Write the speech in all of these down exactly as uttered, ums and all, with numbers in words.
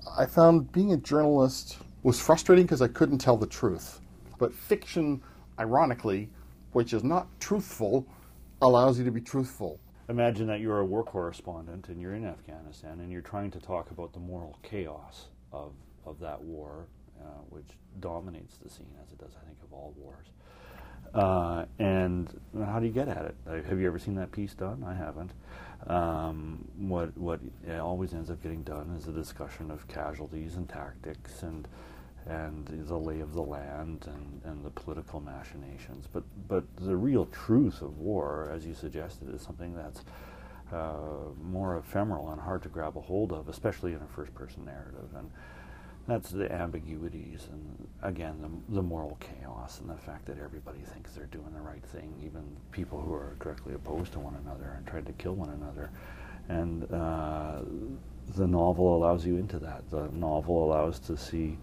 I found being a journalist was frustrating because I couldn't tell the truth. But fiction, ironically, which is not truthful, allows you to be truthful. Imagine that you're a war correspondent and you're in Afghanistan and you're trying to talk about the moral chaos of, of that war, uh, which dominates the scene, as it does, I think, of all wars. Uh, and how do you get at it? Uh, have you ever seen that piece done? I haven't. Um, what what it always ends up getting done is a discussion of casualties and tactics and and the lay of the land and, and the political machinations. But but the real truth of war, as you suggested, is something that's uh, more ephemeral and hard to grab a hold of, especially in a first-person narrative. And that's the ambiguities and, again, the, the moral chaos and the fact that everybody thinks they're doing the right thing, even people who are directly opposed to one another and trying to kill one another. And uh, the novel allows you into that. The novel allows to see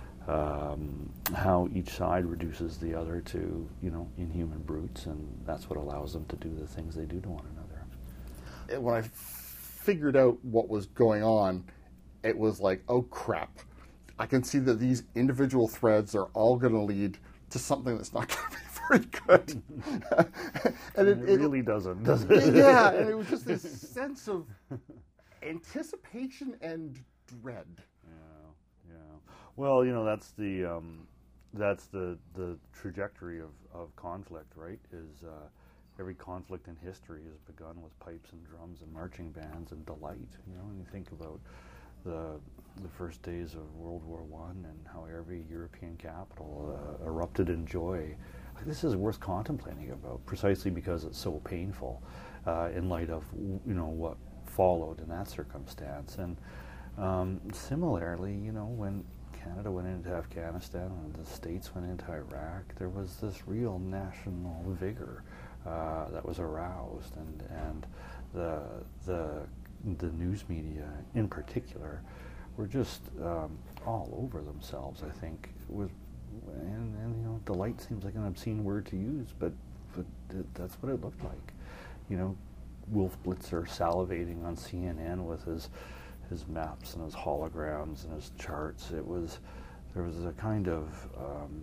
um, how each side reduces the other to, you know, inhuman brutes, and that's what allows them to do the things they do to one another. When I figured out what was going on, it was like, oh crap. I can see that these individual threads are all going to lead to something that's not going to be very good. and it, it really it, doesn't, does it? Yeah, and it was just this sense of anticipation and dread. Yeah, yeah. Well, you know, that's the um, that's the the trajectory of, of conflict, right? Is uh, every conflict in history has begun with pipes and drums and marching bands and delight. You know, when you think about the the first days of World War One and how every European capital uh, erupted in joy. This is worth contemplating about, precisely because it's so painful uh, in light of, you know, what followed in that circumstance. And um, similarly, you know, when Canada went into Afghanistan and the States went into Iraq, there was this real national vigor uh, that was aroused, and and the the the news media in particular were just um, all over themselves, I think, with and, and you know, delight seems like an obscene word to use, but, but th- that's what it looked like. You know, Wolf Blitzer salivating on C N N with his his maps and his holograms and his charts. It was, there was a kind of um,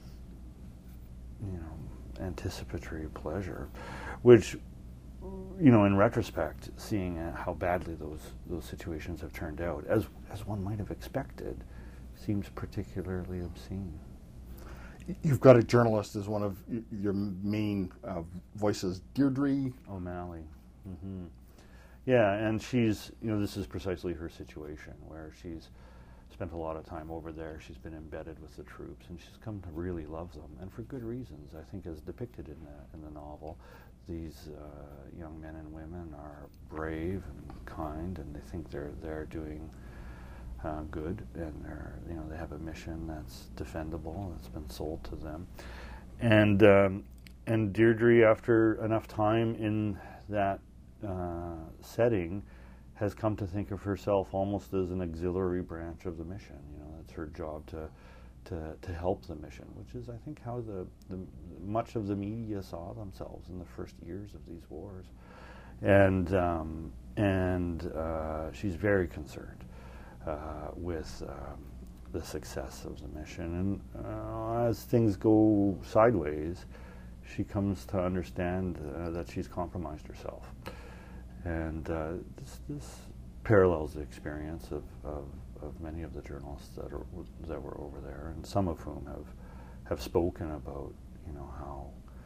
you know, anticipatory pleasure, which, you know, in retrospect, seeing uh, how badly those those situations have turned out, as as one might have expected, seems particularly obscene. You've got a journalist as one of y- your main uh, voices, Deirdre O'Malley. Mm-hmm. Yeah, and she's, you know, this is precisely her situation, where she's spent a lot of time over there. She's been embedded with the troops, and she's come to really love them, and for good reasons, I think, as depicted in the in the novel. These uh, young men and women are brave and kind, and they think they're they're doing uh, good, and they're, you know, they have a mission that's defendable, that's been sold to them, and um, and Deirdre, after enough time in that uh, setting, has come to think of herself almost as an auxiliary branch of the mission. You know, it's her job to. To, to help the mission, which is, I think, how the, the much of the media saw themselves in the first years of these wars, and um, and uh, she's very concerned uh, with um, the success of the mission, and uh, as things go sideways, she comes to understand uh, that she's compromised herself, and uh, this, this parallels the experience of, of of many of the journalists that are that were over there, and some of whom have have spoken about, you know, how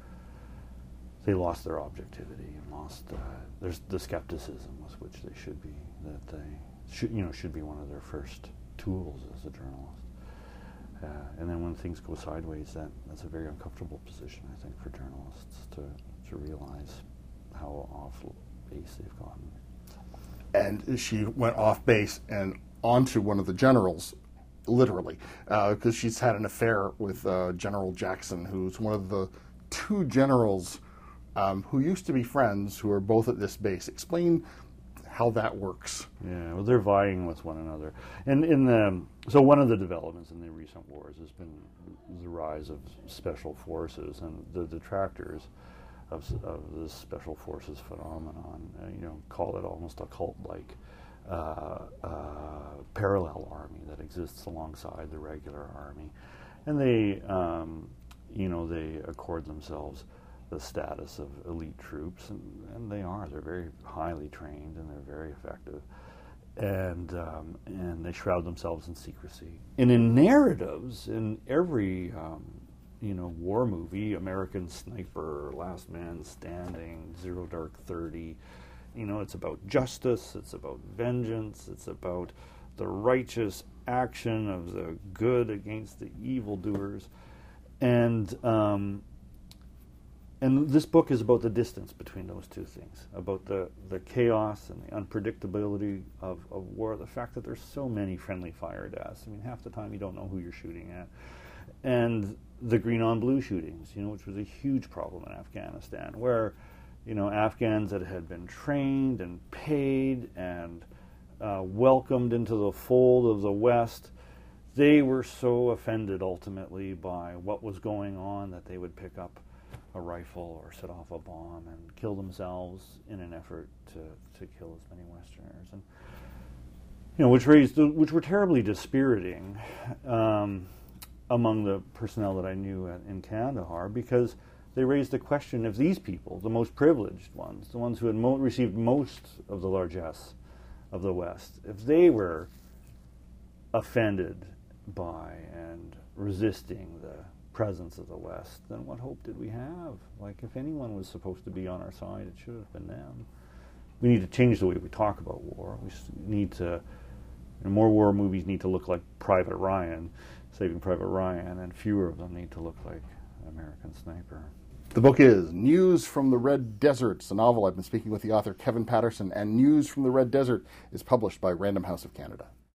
they lost their objectivity and lost uh, there's the skepticism with which they should be, that they should, you know, should be one of their first tools as a journalist. Uh, and then when things go sideways, that that's a very uncomfortable position, I think, for journalists to to realize how off base they've gotten. And she went off base and onto one of the generals, literally, because uh, she's had an affair with uh, General Jackson, who's one of the two generals um, who used to be friends, who are both at this base. Explain how that works. Yeah, well, they're vying with one another. And in the so one of the developments in the recent wars has been the rise of special forces, and the detractors of, of this special forces phenomenon, uh, you know, call it almost a cult-like uh, uh, parallel army that exists alongside the regular army, and they, um, you know, they accord themselves the status of elite troops, and, and they are. They're very highly trained and they're very effective, and um, and they shroud themselves in secrecy. And in narratives, in every um, you know war movie, American Sniper, Last Man Standing, Zero Dark Thirty, you know, it's about justice, it's about vengeance, it's about the righteous action of the good against the evildoers, and um, And this book is about the distance between those two things, about the, the chaos and the unpredictability of, of war, the fact that there's so many friendly fire deaths. I mean, half the time you don't know who you're shooting at. And the green on blue shootings, you know, which was a huge problem in Afghanistan, where, you know, Afghans that had been trained and paid and uh, welcomed into the fold of the West, they were so offended ultimately by what was going on that they would pick up a rifle or set off a bomb and kill themselves in an effort to, to kill as many Westerners, and you know, which raised, which were terribly dispiriting um, among the personnel that I knew at, in Kandahar, because they raised the question: if these people, the most privileged ones, the ones who had mo- received most of the largesse of the West, if they were offended by and resisting the presence of the West, then what hope did we have? Like, if anyone was supposed to be on our side, it should have been them. We need to change the way we talk about war. We need to, and more war movies need to look like Private Ryan, Saving Private Ryan, and fewer of them need to look like American Sniper. The book is News from the Red Desert. It's a novel. I've been speaking with the author Kevin Patterson, and News from the Red Desert is published by Random House of Canada.